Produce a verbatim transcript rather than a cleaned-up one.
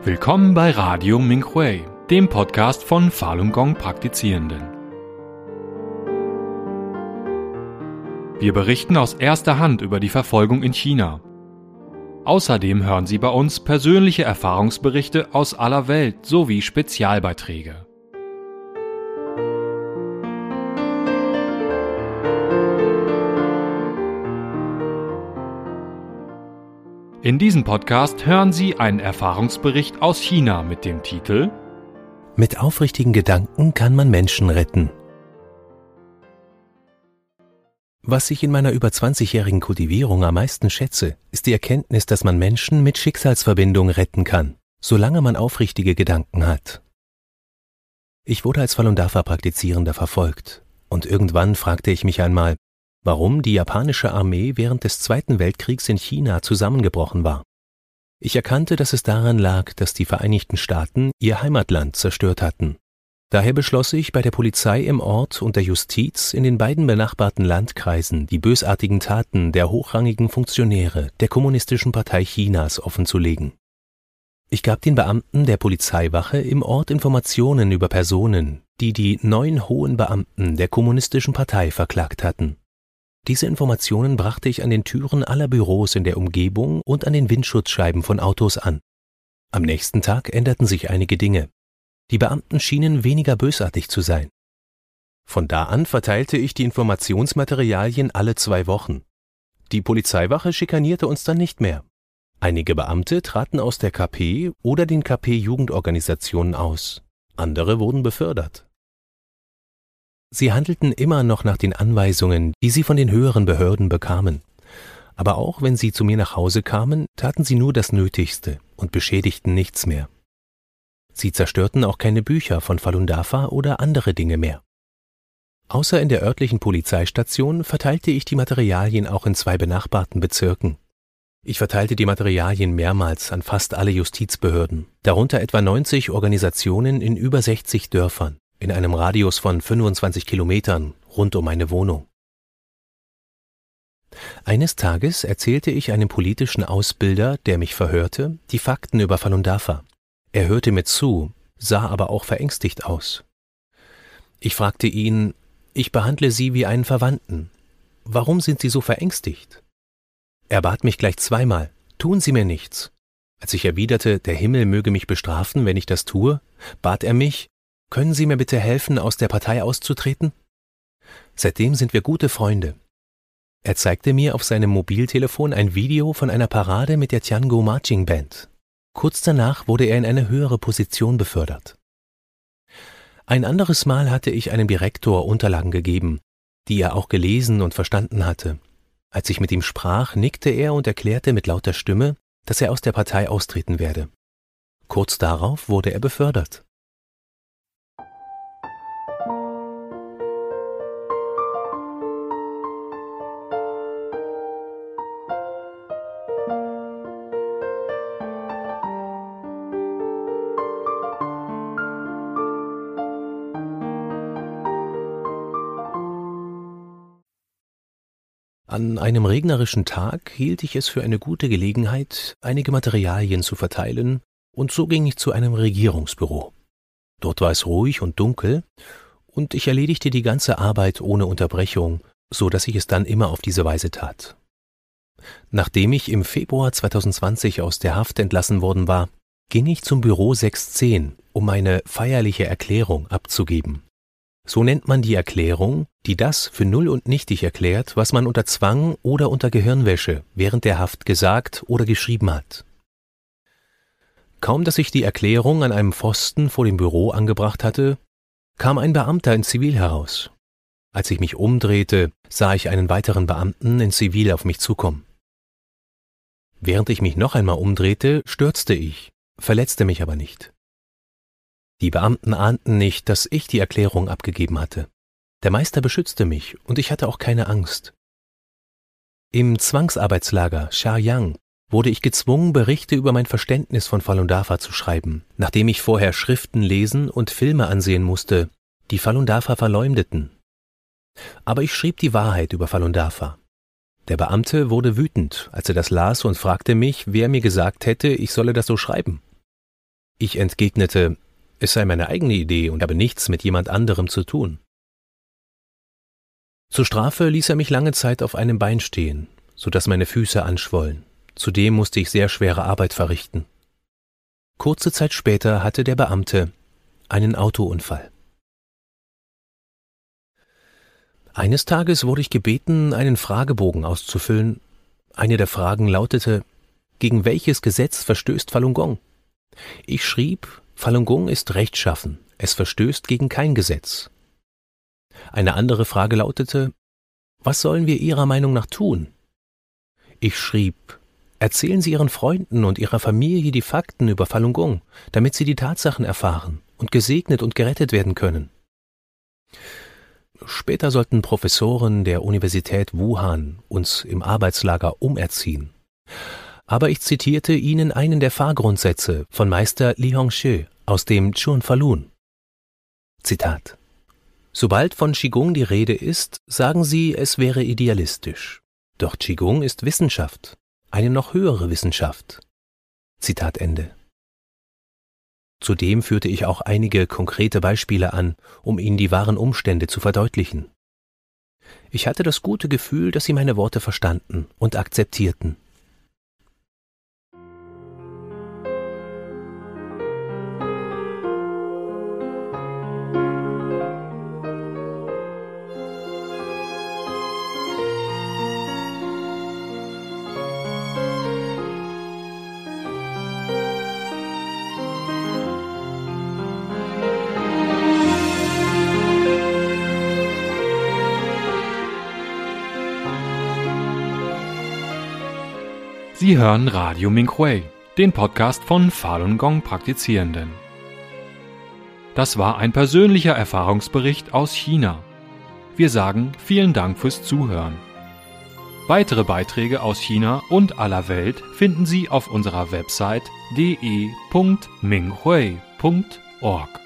Willkommen bei Radio Minhui, dem Podcast von Falun Gong Praktizierenden. Wir berichten aus erster Hand über die Verfolgung in China. Außerdem hören Sie bei uns persönliche Erfahrungsberichte aus aller Welt sowie Spezialbeiträge. In diesem Podcast hören Sie einen Erfahrungsbericht aus China mit dem Titel Mit aufrichtigen Gedanken kann man Menschen retten. Was ich in meiner über zwanzigjährigen Kultivierung am meisten schätze, ist die Erkenntnis, dass man Menschen mit Schicksalsverbindung retten kann, solange man aufrichtige Gedanken hat. Ich wurde als Falun Dafa-Praktizierender verfolgt und irgendwann fragte ich mich einmal, warum die japanische Armee während des Zweiten Weltkriegs in China zusammengebrochen war. Ich erkannte, dass es daran lag, dass die Vereinigten Staaten ihr Heimatland zerstört hatten. Daher beschloss ich, bei der Polizei im Ort und der Justiz in den beiden benachbarten Landkreisen die bösartigen Taten der hochrangigen Funktionäre der Kommunistischen Partei Chinas offenzulegen. Ich gab den Beamten der Polizeiwache im Ort Informationen über Personen, die die neun hohen Beamten der Kommunistischen Partei verklagt hatten. Diese Informationen brachte ich an den Türen aller Büros in der Umgebung und an den Windschutzscheiben von Autos an. Am nächsten Tag änderten sich einige Dinge. Die Beamten schienen weniger bösartig zu sein. Von da an verteilte ich die Informationsmaterialien alle zwei Wochen. Die Polizeiwache schikanierte uns dann nicht mehr. Einige Beamte traten aus der K P oder den K P-Jugendorganisationen aus. Andere wurden befördert. Sie handelten immer noch nach den Anweisungen, die sie von den höheren Behörden bekamen. Aber auch wenn sie zu mir nach Hause kamen, taten sie nur das Nötigste und beschädigten nichts mehr. Sie zerstörten auch keine Bücher von Falun Dafa oder andere Dinge mehr. Außer in der örtlichen Polizeistation verteilte ich die Materialien auch in zwei benachbarten Bezirken. Ich verteilte die Materialien mehrmals an fast alle Justizbehörden, darunter etwa neunzig Organisationen in über sechzig Dörfern, in einem Radius von fünfundzwanzig Kilometern rund um meine Wohnung. Eines Tages erzählte ich einem politischen Ausbilder, der mich verhörte, die Fakten über Falun Dafa. Er hörte mir zu, sah aber auch verängstigt aus. Ich fragte ihn, ich behandle Sie wie einen Verwandten. Warum sind Sie so verängstigt? Er bat mich gleich zweimal, tun Sie mir nichts. Als ich erwiderte, der Himmel möge mich bestrafen, wenn ich das tue, bat er mich, können Sie mir bitte helfen, aus der Partei auszutreten? Seitdem sind wir gute Freunde. Er zeigte mir auf seinem Mobiltelefon ein Video von einer Parade mit der Tiangu Marching Band. Kurz danach wurde er in eine höhere Position befördert. Ein anderes Mal hatte ich einem Direktor Unterlagen gegeben, die er auch gelesen und verstanden hatte. Als ich mit ihm sprach, nickte er und erklärte mit lauter Stimme, dass er aus der Partei austreten werde. Kurz darauf wurde er befördert. An einem regnerischen Tag hielt ich es für eine gute Gelegenheit, einige Materialien zu verteilen, und so ging ich zu einem Regierungsbüro. Dort war es ruhig und dunkel, und ich erledigte die ganze Arbeit ohne Unterbrechung, so dass ich es dann immer auf diese Weise tat. Nachdem ich im Februar zweitausendzwanzig aus der Haft entlassen worden war, ging ich zum Büro sechs zehn, um meine feierliche Erklärung abzugeben. So nennt man die Erklärung, die das für null und nichtig erklärt, was man unter Zwang oder unter Gehirnwäsche während der Haft gesagt oder geschrieben hat. Kaum dass ich die Erklärung an einem Pfosten vor dem Büro angebracht hatte, kam ein Beamter in Zivil heraus. Als ich mich umdrehte, sah ich einen weiteren Beamten in Zivil auf mich zukommen. Während ich mich noch einmal umdrehte, stürzte ich, verletzte mich aber nicht. Die Beamten ahnten nicht, dass ich die Erklärung abgegeben hatte. Der Meister beschützte mich und ich hatte auch keine Angst. Im Zwangsarbeitslager Xiaoyang wurde ich gezwungen, Berichte über mein Verständnis von Falun Dafa zu schreiben, nachdem ich vorher Schriften lesen und Filme ansehen musste, die Falun Dafa verleumdeten. Aber ich schrieb die Wahrheit über Falun Dafa. Der Beamte wurde wütend, als er das las und fragte mich, wer mir gesagt hätte, ich solle das so schreiben. Ich entgegnete, es sei meine eigene Idee und habe nichts mit jemand anderem zu tun. Zur Strafe ließ er mich lange Zeit auf einem Bein stehen, so dass meine Füße anschwollen. Zudem musste ich sehr schwere Arbeit verrichten. Kurze Zeit später hatte der Beamte einen Autounfall. Eines Tages wurde ich gebeten, einen Fragebogen auszufüllen. Eine der Fragen lautete: Gegen welches Gesetz verstößt Falun Gong? Ich schrieb, Falun Gong ist rechtschaffen, es verstößt gegen kein Gesetz. Eine andere Frage lautete: Was sollen wir Ihrer Meinung nach tun? Ich schrieb, erzählen Sie Ihren Freunden und Ihrer Familie die Fakten über Falun Gong, damit sie die Tatsachen erfahren und gesegnet und gerettet werden können. Später sollten Professoren der Universität Wuhan uns im Arbeitslager umerziehen. Aber ich zitierte ihnen einen der Fahrgrundsätze von Meister Li Hongzhi aus dem Chun Falun. Zitat: Sobald von Qigong die Rede ist, sagen Sie, es wäre idealistisch. Doch Qigong ist Wissenschaft, eine noch höhere Wissenschaft. Zitat Ende. Zudem führte ich auch einige konkrete Beispiele an, um Ihnen die wahren Umstände zu verdeutlichen. Ich hatte das gute Gefühl, dass Sie meine Worte verstanden und akzeptierten. Sie hören Radio Minghui, den Podcast von Falun Gong Praktizierenden. Das war ein persönlicher Erfahrungsbericht aus China. Wir sagen vielen Dank fürs Zuhören. Weitere Beiträge aus China und aller Welt finden Sie auf unserer Website d e punkt minghui punkt org.